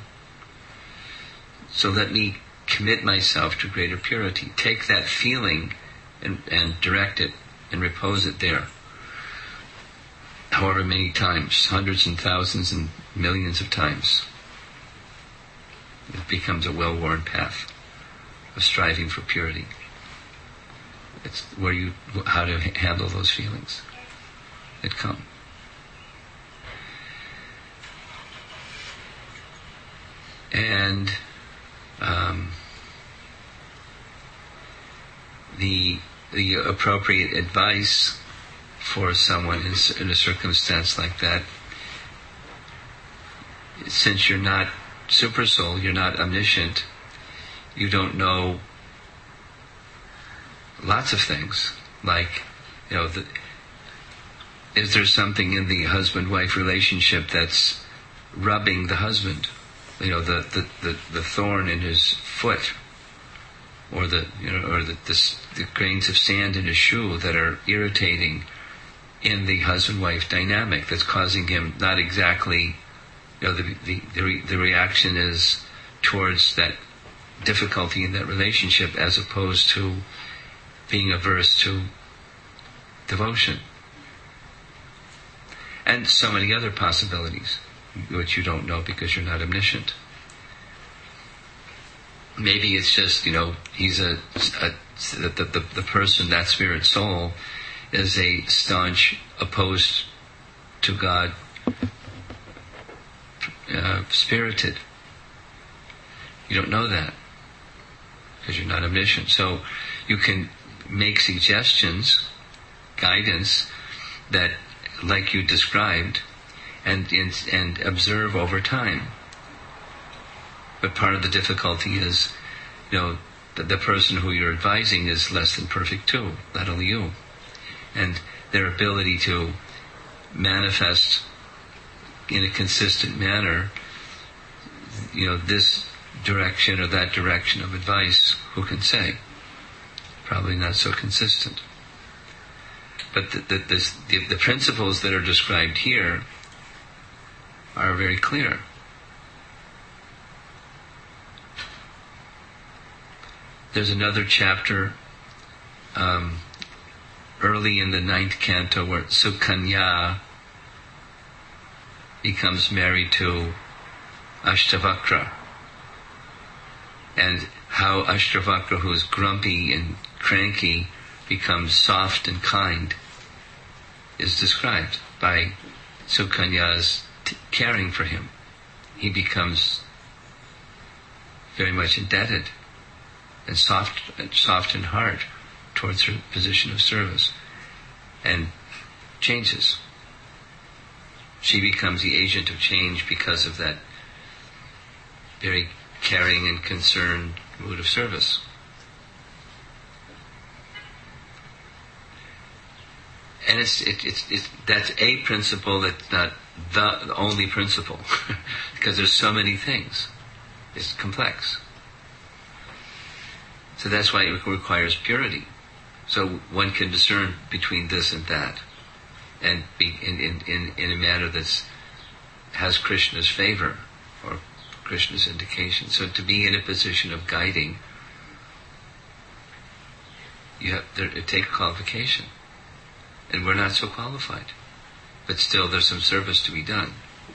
So let me commit myself to greater purity. Take that feeling and, and direct it and repose it there. However many times, hundreds and thousands and millions of times. It becomes a well-worn path of striving for purity. It's where you, how to handle those feelings that come. And um, the the appropriate advice for someone in, in a circumstance like that, since you're not super soul, you're not omniscient, you don't know lots of things, like, you know, the, is there something in the husband-wife relationship that's rubbing the husband? You know, the, the, the, the thorn in his foot, or the you know, or the, the the grains of sand in his shoe that are irritating in the husband-wife dynamic, that's causing him not exactly, you know, the the the, re, the reaction is towards that difficulty in that relationship, as opposed to being averse to devotion, and so many other possibilities which you don't know because you're not omniscient. Maybe it's just, you know, he's a, a the, the, the person, that spirit soul, is a staunch opposed to God uh, spirited. You don't know that because you're not omniscient. So you can make suggestions, guidance, that, like you described, and and observe over time. But part of the difficulty is, you know, the, the person who you're advising is less than perfect too, not only you. And their ability to manifest in a consistent manner, you know, this direction or that direction of advice, who can say? Probably not so consistent. But the, the, the, the, the principles that are described here are very clear. There's another chapter um, early in the ninth canto where Sukanya becomes married to Ashtavakra, and how Ashtavakra, who is grumpy and cranky, becomes soft and kind, is described by Sukanya's t- caring for him. He becomes very much indebted and soft, soft in heart towards her position of service, and changes. She becomes the agent of change because of that very caring and concerned mood of service. And it's, it, it's, it's, that's a principle, that's not the, the only principle, because there's so many things. It's complex. So that's why it requires purity. So one can discern between this and that, and be in, in, in, in a manner that has Krishna's favor, or Krishna's indication. So to be in a position of guiding, you have there, it takes qualification. And we're not so qualified. But still there's some service to be done.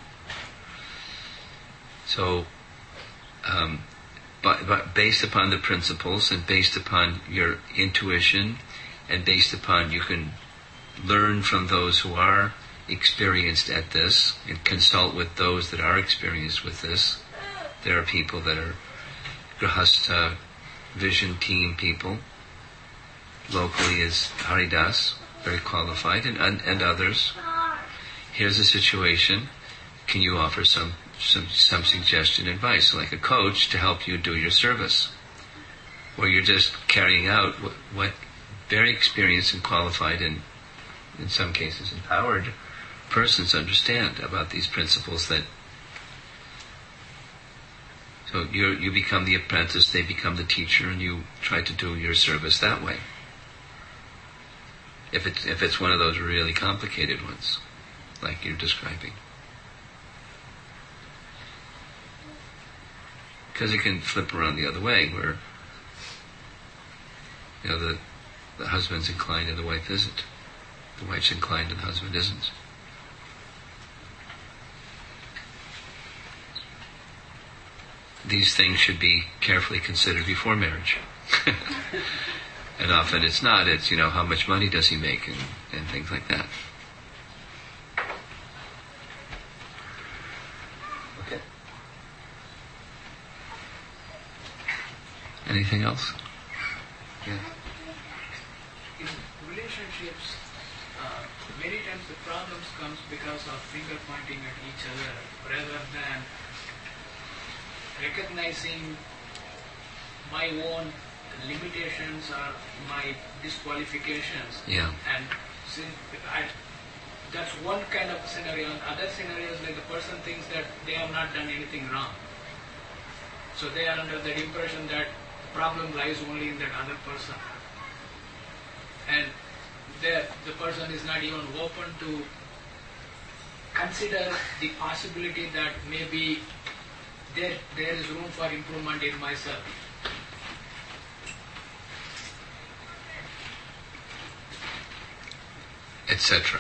So, um, but, but based upon the principles, and based upon your intuition, and based upon, you can learn from those who are experienced at this, and consult with those that are experienced with this. There are people that are Grahastha vision team people. Locally is Haridas, very qualified, and, and and others. Here's a situation. Can you offer some some some suggestion, advice, so like a coach, to help you do your service, where you're just carrying out what, what very experienced and qualified and in some cases, empowered persons understand about these principles that so you you become the apprentice, they become the teacher, and you try to do your service that way. If it's if it's one of those really complicated ones, like you're describing, because it can flip around the other way, where you know the the husband's inclined and the wife isn't. The wife's inclined and the husband isn't. These things should be carefully considered before marriage. And often it's not. It's, you know, how much money does he make and, and things like that. Okay. Anything else? Yeah.
In relationships, uh, many times the problems comes because of finger pointing at each other rather than recognizing my own limitations or my disqualifications.
Yeah.
And since I, that's one kind of scenario. And other scenarios, like the person thinks that they have not done anything wrong. So they are under the impression that the problem lies only in that other person. And the, the person is not even open to consider the possibility that maybe there there is room for improvement in myself.
et cetera.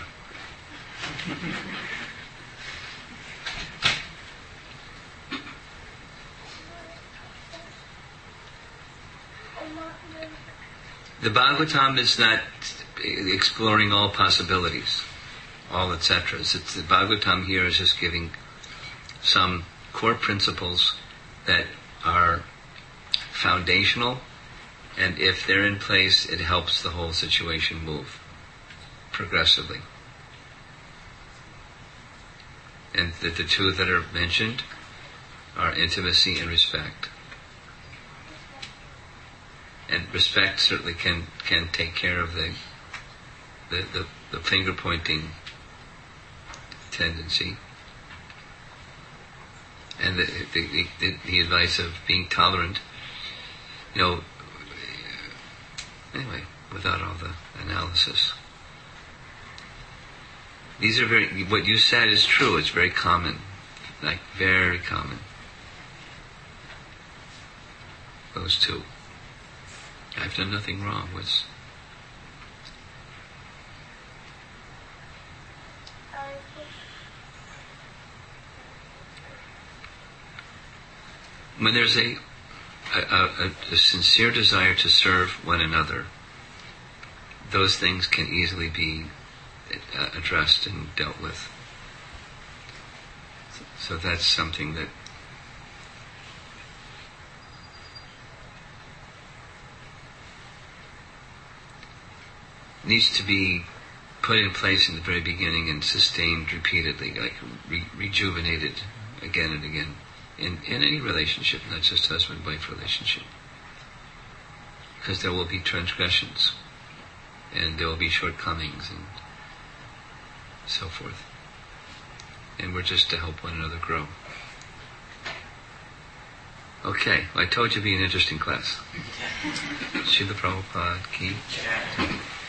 The Bhagavatam is not exploring all possibilities, all et cetera. It's, the Bhagavatam here is just giving some core principles that are foundational, and if they're in place, it helps the whole situation move progressively. And that the two that are mentioned are intimacy and respect. And respect certainly can, can take care of the the, the, the finger pointing tendency. And the, the, the, the advice of being tolerant, you know, anyway, without all the analysis. These are very, what you said is true, it's very common, like very common. Those two. I've done nothing wrong. What's when there's a a, a a sincere desire to serve one another, those things can easily be uh, addressed and dealt with. So, so that's something that needs to be put in place in the very beginning and sustained repeatedly, like re- rejuvenated again and again in, in any relationship, not just husband-wife relationship. Because there will be transgressions and there will be shortcomings and so forth. And we're just to help one another grow. Okay, well, I told you it'd be an interesting class. Srila Prabhupada ki.